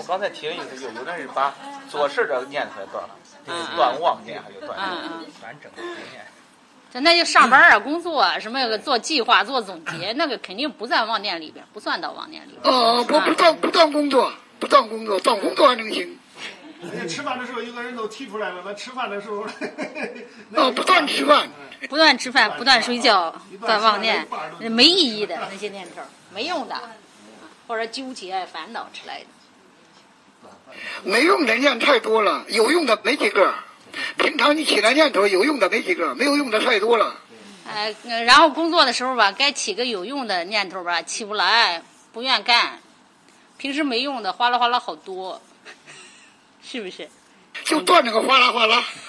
我刚才听有的人把做事的念出来断了，断妄念还有断完整的念。 那就上班啊、工作啊，什么做计划、做总结，那个肯定不在妄念里边，不算到妄念里边。 不断工作，断工作还能行。 吃饭的时候，有个人都提出来了，那吃饭的时候， 不断吃饭， 不断吃饭，不断睡觉，断妄念，没意义的那些念头，没用的，或者纠结、烦恼之类的。 没用的念太多了，有用的没几个。平常你起来念头有用的没几个，没有用的太多了。 然后工作的时候吧，该起个有用的念头吧，起不来，不愿干。平时没用的哗啦哗啦好多，是不是？ 就断那个哗啦哗啦。